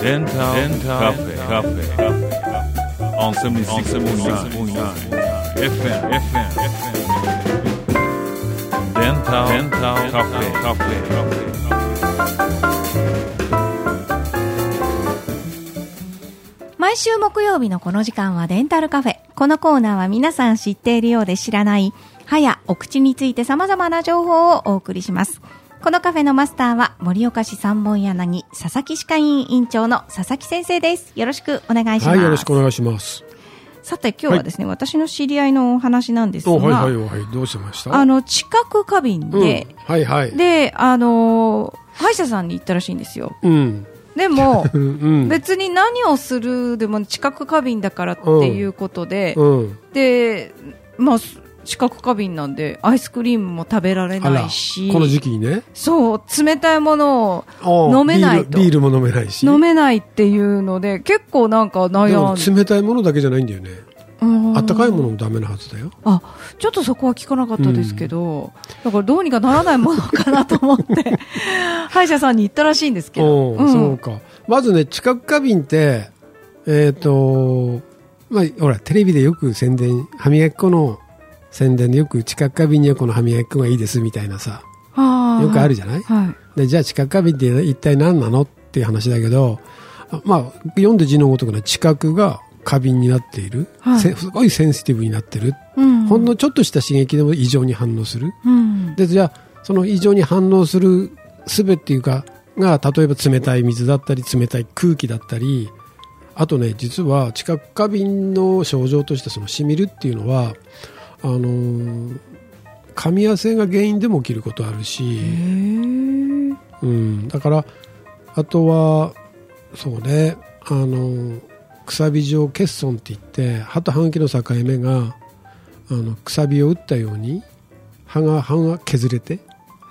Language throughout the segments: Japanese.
Dental Cafe on 76.9 FM Dental Cafe。 毎週木曜日のこの時間はデンタルカフェ。このコーナーは皆さん知っているようで知らない歯やお口について様々な情報をお送りします。このカフェのマスターは盛岡市三本柳佐々木歯科医院院長の佐々木先生です。よろしくお願いします。 はい、よろしくお願いします。 さて今日はですね、私の知り合いのお話なんですが、 どうしました？ 知覚過敏で、で歯医者さんに行ったらしいんですよ。でも別に何をするでも知覚過敏だからっていうことで、でまあ知覚過敏なんでアイスクリームも食べられないし、 この時期にね、 そう冷たいものを飲めないと、 ビールも飲めないし飲めないっていうので結構なんか悩んで。 でも冷たいものだけじゃないんだよね。あったかいものもダメなはずだよ。 ちょっとそこは聞かなかったですけど、だからどうにかならないものかなと思って歯医者さんに行ったらしいんですけど、 そうか。まずね、知覚過敏ってまあほらテレビでよく宣伝、歯磨き粉の宣伝でよく知覚過敏にはこの歯磨き粉がいいですみたいなさ、よくあるじゃない、でじゃあ知覚過敏って一体何なのっていう話だけど、まあ読んで字のごとくね、知覚が過敏になっている、すごいセンシティブになってる、ほんのちょっとした刺激でも異常に反応する、でじゃあその異常に反応するすべっていうかが、例えば冷たい水だったり冷たい空気だったり、あとね、実は知覚過敏の症状としてそのしみるっていうのは噛み合わせが原因でも起きることあるし、だからあとはそうね、くさび状欠損っていって歯と歯茎の境目がくさびを打ったように歯が削れて、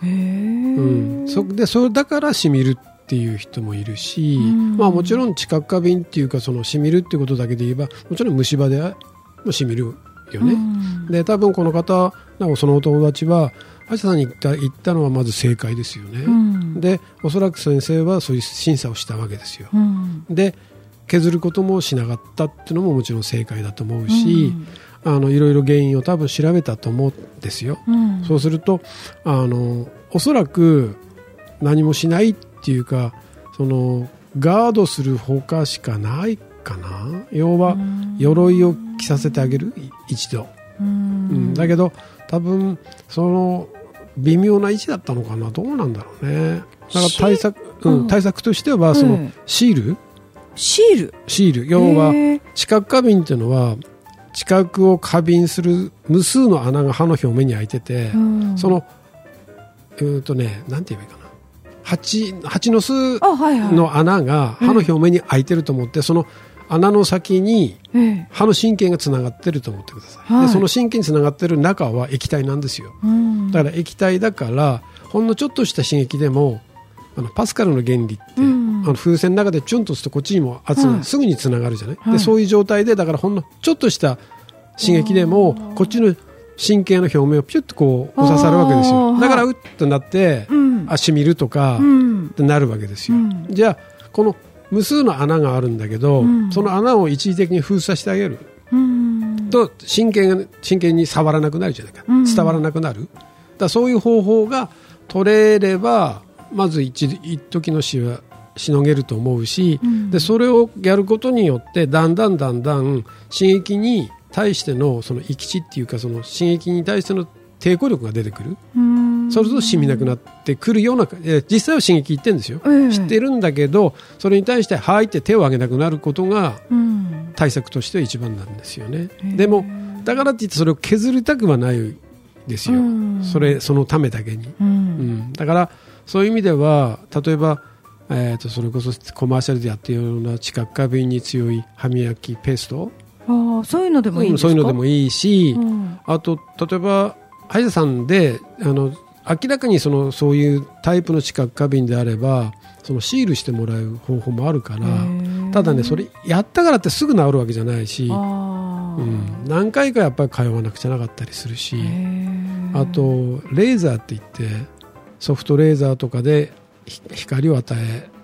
それだからしみるっていう人もいるし、まあもちろん知覚過敏っていうかそのしみるっていうことだけで言えばもちろん虫歯でもしみるよね。で多分この方そのお友達は歯医者さんに行ったのはまず正解ですよね。でおそらく先生はそういう審査をしたわけですよ。で削ることもしなかったっていうのももちろん正解だと思うし、いろいろ原因を多分調べたと思うんですよ。そうするとおそらく何もしないっていうか、そのガードするほかしかないかな。要は鎧を着させてあげる、一度、だけど多分その微妙な位置だったのかな。どうなんだろうね。だから対策としてはそのシール、要は知覚過敏っていうのは知覚を過敏する無数の穴が歯の表面に開いてて、そのなんて言えばいいかな、蜂の巣の穴が歯の表面に開いてると思って、その穴の先に歯の神経がつながってると思ってください。でその神経につながってる中は液体なんですよ。だから液体だからほんのちょっとした刺激でもパスカルの原理って、風船の中でチュンとするとこっちにも圧がすぐにつながるじゃない、でそういう状態でだからほんのちょっとした刺激でもこっちの神経の表面をピュッとこう刺さるわけですよ。だからうっとなって、しみるとかってなるわけですよ。じゃあこの無数の穴があるんだけど、その穴を一時的に封鎖してあげると神経に触らなくなるじゃないか、伝わらなくなる。だそういう方法が取れればまず一時の死はしのげると思うし、でそれをやることによってだんだん刺激に対してのその閾値っていうか、その刺激に対しての抵抗力が出てくる。そうすると染みなくなってくるような、実際は刺激いってるんですよ、知ってるんだけどそれに対してはいって手を挙げなくなることが対策としては一番なんですよね。でもだからって言ってそれを削りたくはないですよ、そのためだけに、だからそういう意味では例えばそれこそコマーシャルでやっているような知覚過敏に強い歯磨きペースト、 そういうのでもいいんですか？ そういうのでもいいし、あと例えば歯医者さんで明らかにそういうタイプの知覚過敏であればそのシールしてもらう方法もあるから、ただねそれやったからってすぐ治るわけじゃないし、何回かやっぱり通わなくちゃなかったりするし、あとレーザーって言ってソフトレーザーとかで光を与え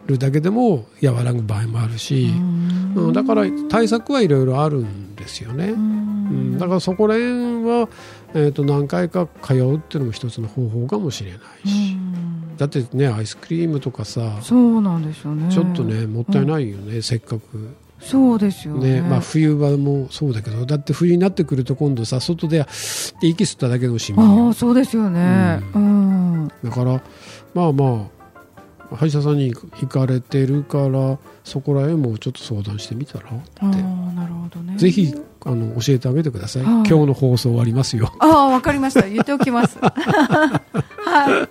るだけでも和らぐ場合もあるし、だから対策はいろいろあるんですよね。だからそこら辺は、何回か通うっていうのも一つの方法かもしれないし、だってねアイスクリームとかさ、 そうなんですよね、 ちょっとねもったいないよね、せっかく。 そうですよね。 冬場もそうだけど、だって冬になってくると今度さ外で息吸っただけのシミよ。 そうですよね、 だから歯医者さんに行かれてるからそこら辺もちょっと相談してみたらって。なるほどね。ぜひ教えてあげてください。今日の放送終わりますよ。 わかりました。言っておきます。はい。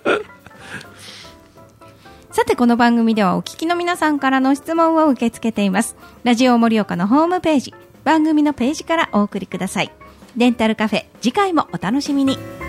さてこの番組ではお聞きの皆さんからの質問を受け付けています。ラジオ盛岡のホームページ、番組のページからお送りください。デンタルカフェ、次回もお楽しみに。